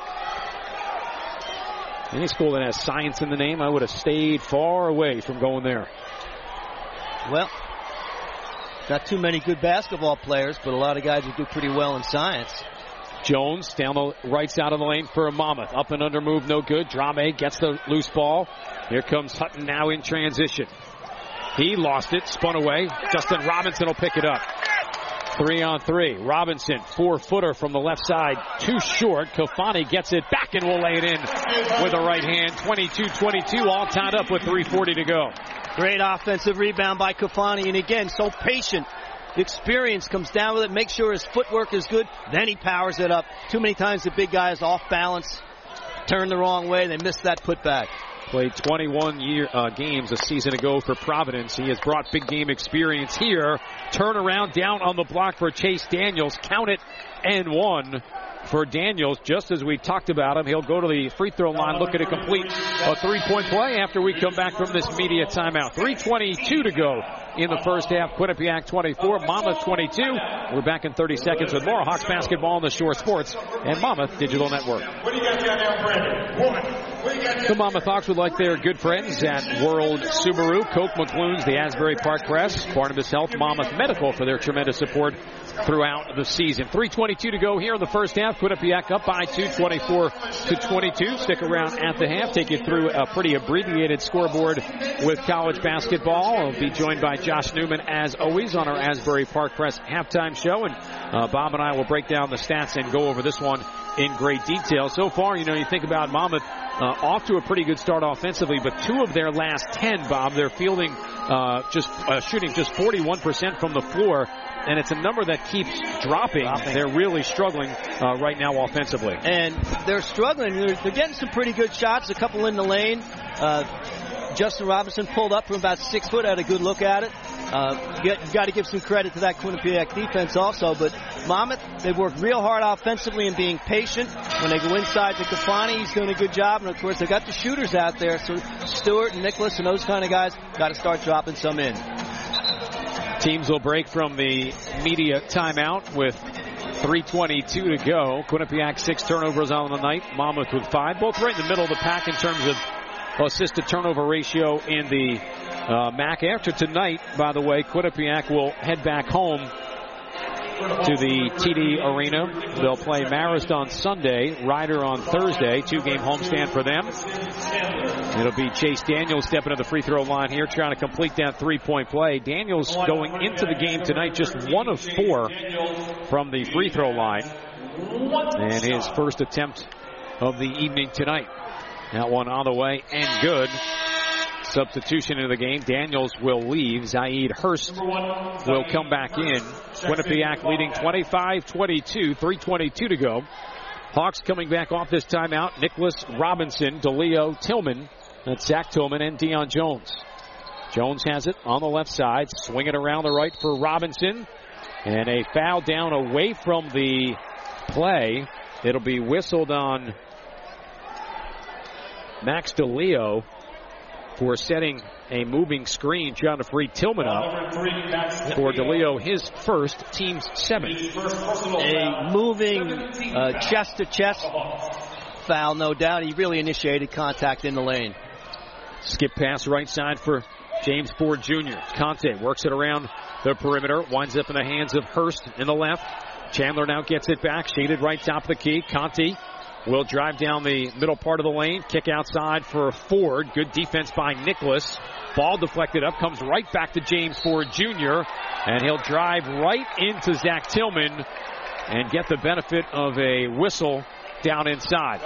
Any school that has science in the name, I would have stayed far away from going there. Well, not too many good basketball players, but a lot of guys who do pretty well in science. Jones down the right side of the lane for a Monmouth. Up and under move, no good. Drame gets the loose ball. Here comes Hutton now in transition. He lost it, spun away. Justin Robinson will pick it up. Three on three. Robinson, four-footer from the left side. Too short. Kafani gets it back and will lay it in with the right hand. twenty-two twenty-two, all tied up with three forty to go. Great offensive rebound by Kafani. And again, so patient. The experience comes down with it. Make sure his footwork is good. Then he powers it up. Too many times the big guy is off balance. Turned the wrong way. They missed that putback. Played twenty-one year, uh, games a season ago for Providence. He has brought big game experience here. Turn around down on the block for Chase Daniels. Count it and one. for Daniels, just as we talked about him. He'll go to the free throw line, looking to complete a three-point play after we come back from this media timeout. three twenty-two to go in the first half. Quinnipiac twenty-four, Monmouth twenty-two. We're back in thirty seconds with more Hawks basketball on the Shore Sports and Monmouth Digital Network. What do you got down there, Brandon? One. What do you got down? The Monmouth Hawks would like their good friends at World Subaru, Coke McClunes, the Asbury Park Press, Barnabas Health, Monmouth Medical for their tremendous support throughout the season. three twenty-two to go here in the first half. Quinnipiac up by two, twenty-four to twenty-two. Stick around at the half. Take you through a pretty abbreviated scoreboard with college basketball. I'll be joined by Josh Newman, as always, on our Asbury Park Press halftime show. And uh, Bob and I will break down the stats and go over this one in great detail. So far, you know, you think about Monmouth uh, off to a pretty good start offensively, but two of their last ten, Bob, they're fielding uh, just uh, shooting just forty-one percent from the floor. And it's a number that keeps dropping. dropping. They're really struggling uh, right now offensively. And they're struggling. They're, they're getting some pretty good shots, a couple in the lane. Uh, Justin Robinson pulled up from about six foot, had a good look at it. Uh, you got to give some credit to that Quinnipiac defense also. But Monmouth, they've worked real hard offensively and being patient. When they go inside to Kafani, he's doing a good job. And, of course, they've got the shooters out there. So Stewart and Nicholas and those kind of guys got to start dropping some in. Teams will break from the media timeout with three twenty-two to go. Quinnipiac six turnovers on the night. Monmouth with five. Both right in the middle of the pack in terms of assist-to-turnover ratio in the uh, M A C. After tonight, by the way, Quinnipiac will head back home to the T D Arena. They'll play Marist on Sunday, Ryder on Thursday. Two-game homestand for them. It'll be Chase Daniels stepping to the free throw line here, trying to complete that three-point play. Daniels going into the game tonight just one of four from the free throw line. And his first attempt of the evening tonight. That one on the way and good. Substitution into the game. Daniels will leave. Zaid Hurst will come back in. Quinnipiac leading twenty-five twenty-two. three twenty-two to go. Hawks coming back off this timeout. Nicholas Robinson, DeLeo Tillman. That's Zach Tillman and Deion Jones. Jones has it on the left side. Swing it around the right for Robinson. And a foul down away from the play. It'll be whistled on Max DeLeo for setting a moving screen, trying to free Tillman up. For DeLeo, his first, team's seventh. A moving uh, chest-to-chest foul, no doubt. He really initiated contact in the lane. Skip pass right side for James Ford Junior Conte works it around the perimeter. Winds up in the hands of Hurst in the left. Chandler now gets it back. Shaded right top of the key. Conte will drive down the middle part of the lane. Kick outside for Ford. Good defense by Nicholas. Ball deflected up. Comes right back to James Ford Junior And he'll drive right into Zach Tillman and get the benefit of a whistle down inside.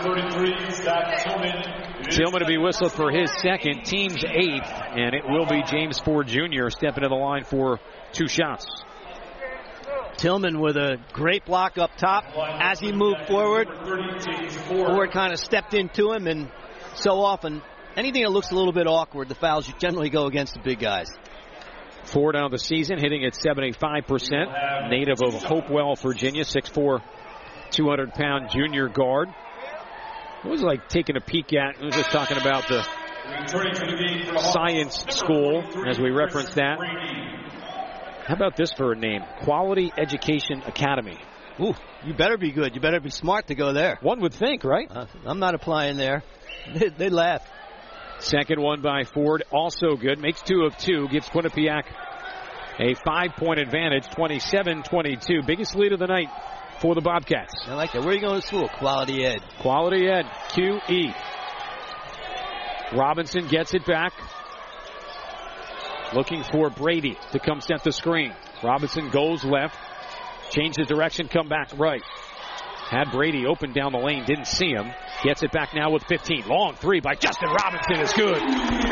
Tillman to be whistled for his second, team's eighth, and it will be James Ford Junior stepping to the line for two shots. Tillman with a great block up top. As he moved forward, Ford kind of stepped into him, and so often, anything that looks a little bit awkward, the fouls generally go against the big guys. Ford on the season, hitting at seventy-five percent. Native of Hopewell, Virginia, six foot four, two hundred pound junior guard. It was like taking a peek at, I was just talking about the science school, as we referenced that. How about this for a name? Quality Education Academy. Ooh, you better be good. You better be smart to go there. One would think, right? Uh, I'm not applying there. They, they laugh. Second one by Ford, also good. Makes two of two. Gives Quinnipiac a five-point advantage, twenty-seven twenty-two. Biggest lead of the night for the Bobcats. I like that. Where are you going to school? Quality Ed. Quality Ed, Q E. Robinson gets it back. Looking for Brady to come set the screen. Robinson goes left. Changes direction, come back right. Had Brady open down the lane, didn't see him. Gets it back now with fifteen. Long three by Justin Robinson is good.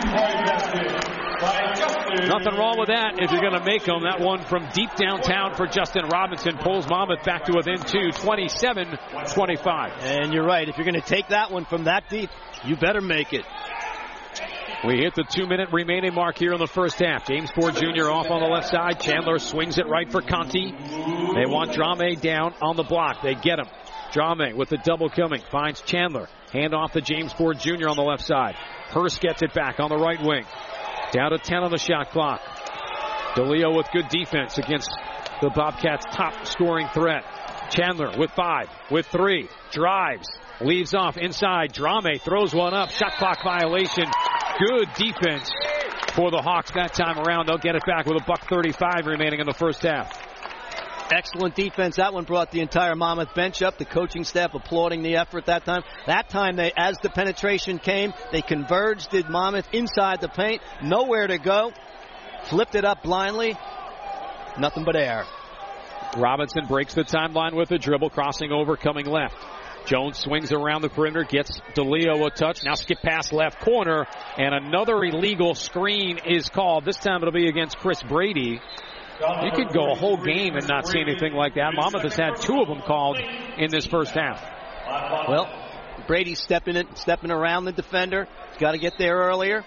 Nothing wrong with that if you're going to make them. That one from deep downtown for Justin Robinson pulls Monmouth back to within two, twenty-seven twenty-five. And you're right. If you're going to take that one from that deep, you better make it. We hit the two-minute remaining mark here in the first half. James Ford Junior off on the left side. Chandler swings it right for Conti. They want Drame down on the block. They get him. Drame with the double coming. Finds Chandler. Hand off to James Ford Junior on the left side. Hurst gets it back on the right wing. Down to ten on the shot clock. DeLeo with good defense against the Bobcats' top scoring threat. Chandler with five, with three, drives, leaves off inside. Drame throws one up. Shot clock violation. Good defense for the Hawks that time around. They'll get it back with a buck thirty-five remaining in the first half. Excellent defense. That one brought the entire Monmouth bench up. The coaching staff applauding the effort that time. That time, they, as the penetration came, they converged, did Monmouth inside the paint. Nowhere to go. Flipped it up blindly. Nothing but air. Robinson breaks the timeline with a dribble, crossing over, coming left. Jones swings around the perimeter, gets DeLeo a touch. Now skip pass left corner, and another illegal screen is called. This time it'll be against Chris Brady. You could go a whole game and not see anything like that. Monmouth has had two of them called in this first half. Well, Brady's stepping it, stepping around the defender. He's got to get there earlier.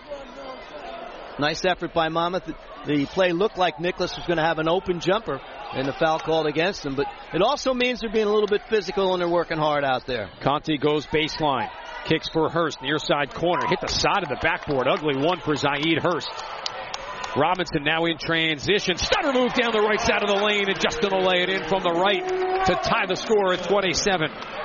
Nice effort by Monmouth. The play looked like Nicholas was going to have an open jumper, and the foul called against him. But it also means they're being a little bit physical and they're working hard out there. Conti goes baseline. Kicks for Hurst, near side corner. Hit the side of the backboard. Ugly one for Zaid Hurst. Robinson now in transition. Stutter move down the right side of the lane, and Justin will lay it in from the right to tie the score at twenty-seven.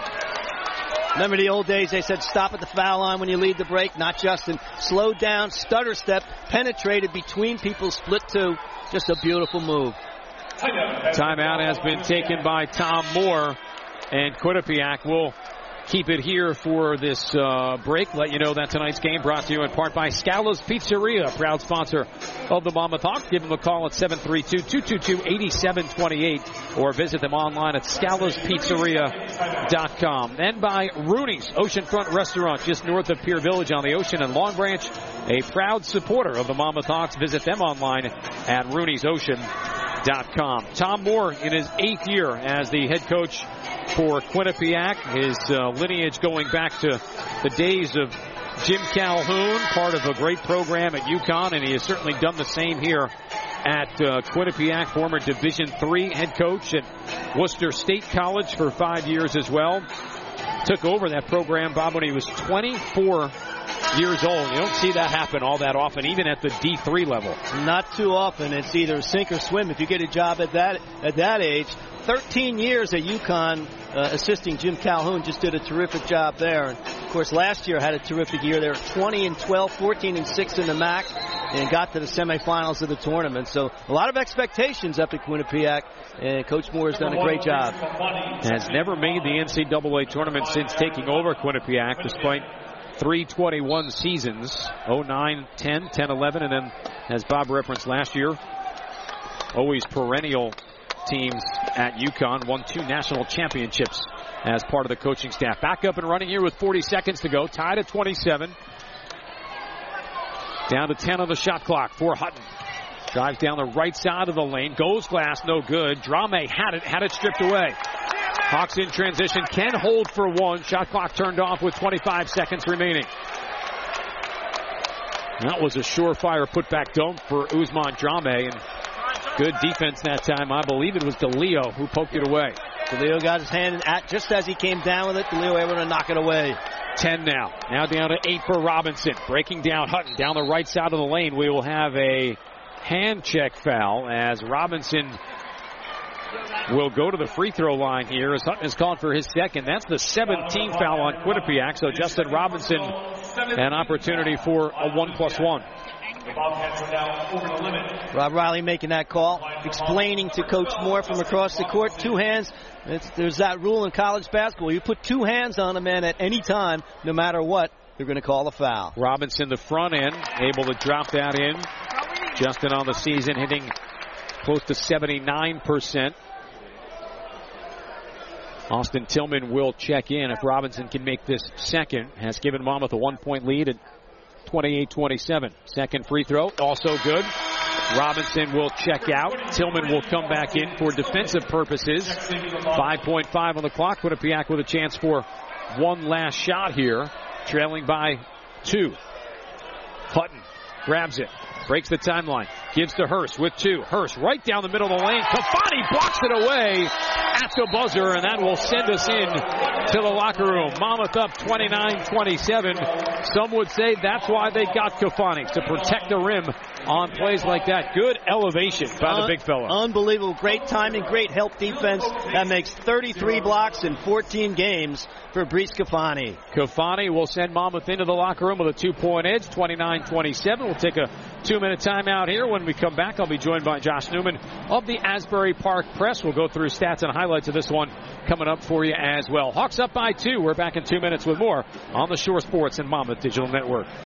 Remember the old days, they said stop at the foul line when you lead the break. Not Justin. Slowed down, stutter step, penetrated between people, split two. Just a beautiful move. Timeout has been taken by Tom Moore, and Quinnipiac will keep it here for this uh, break. Let you know that tonight's game brought to you in part by Scala's Pizzeria, proud sponsor of the Monmouth Hawks. Give them a call at seven three two, two two two, eight seven two eight or visit them online at scalas pizzeria dot com. Then by Rooney's Oceanfront Restaurant just north of Pier Village on the ocean in Long Branch, a proud supporter of the Monmouth Hawks. Visit them online at rooney's ocean dot com. Tom Moore in his eighth year as the head coach for Quinnipiac. His uh, lineage going back to the days of Jim Calhoun, part of a great program at UConn, and he has certainly done the same here at uh, Quinnipiac. Former Division three head coach at Worcester State College for five years as well. Took over that program, Bob, when he was twenty-four years old. You don't see that happen all that often, even at the D three level. Not too often. It's either sink or swim if you get a job at that at that age. thirteen years at UConn uh, assisting Jim Calhoun. Just did a terrific job there. And of course, last year had a terrific year. They were twenty and twelve, fourteen and six in the M A C, and got to the semifinals of the tournament. So a lot of expectations up at Quinnipiac, and Coach Moore has done a great job. Has never made the N C double A tournament since taking over Quinnipiac, despite three twenty-one seasons, oh nine, ten, ten, eleven, and then, as Bob referenced last year, always perennial teams at UConn, won two national championships as part of the coaching staff. Back up and running here with forty seconds to go, tied at twenty-seven. Down to ten on the shot clock for Hutton. Drives down the right side of the lane, goes glass, no good. Drame had it, had it stripped away. Hawks in transition, can hold for one. Shot clock turned off with twenty-five seconds remaining. That was a surefire putback dunk for Usman Drame, and good defense that time. I believe it was DeLeo who poked it away. DeLeo got his hand at just as he came down with it. DeLeo able to knock it away. ten now. Now down to eight for Robinson. Breaking down Hutton down the right side of the lane. We will have a hand check foul as Robinson will go to the free throw line here as Hutton is called for his second. That's the seventeenth foul on Quinnipiac. So Justin Robinson, an opportunity for a one plus one. Rob Riley making that call, explaining to Coach Moore from across the court, two hands. It's, there's that rule in college basketball. You put two hands on a man at any time, no matter what, they're going to call a foul. Robinson, the front end, able to drop that in. Justin on the season hitting close to seventy-nine percent. Austin Tillman will check in if Robinson can make this second. Has given Monmouth a one-point lead at twenty-eight twenty-seven. Second free throw, also good. Robinson will check out. Tillman will come back in for defensive purposes. five point five on the clock. Quinnipiac with a chance for one last shot here. Trailing by two. Hutton grabs it. Breaks the timeline. Gives to Hurst with two. Hurst right down the middle of the lane. Kafani blocks it away at the buzzer, and that will send us in to the locker room. Monmouth up twenty-nine twenty-seven. Some would say that's why they got Kafani, to protect the rim on plays like that. Good elevation by Un- the big fella. Unbelievable. Great timing, great help defense. That makes thirty-three blocks in fourteen games for Brice Kafani. Kafani will send Monmouth into the locker room with a two-point edge, twenty-nine twenty-seven. We'll take a two-minute timeout here. When we come back, I'll be joined by Josh Newman of the Asbury Park Press. We'll go through stats and highlights of this one coming up for you as well. Hawks up by two. We're back in two minutes with more on the Shore Sports and Monmouth Digital Network.